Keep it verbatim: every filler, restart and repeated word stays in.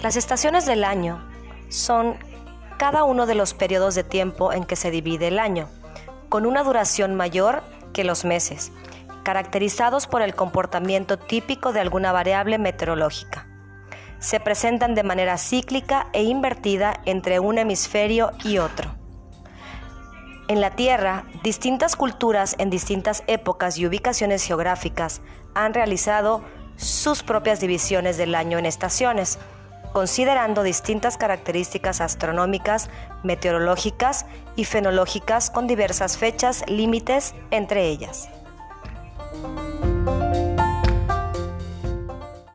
Las estaciones del año son cada uno de los periodos de tiempo en que se divide el año, con una duración mayor que los meses, caracterizados por el comportamiento típico de alguna variable meteorológica. Se presentan de manera cíclica e invertida entre un hemisferio y otro. En la Tierra, distintas culturas en distintas épocas y ubicaciones geográficas han realizado sus propias divisiones del año en estaciones, considerando distintas características astronómicas, meteorológicas y fenológicas con diversas fechas límites entre ellas.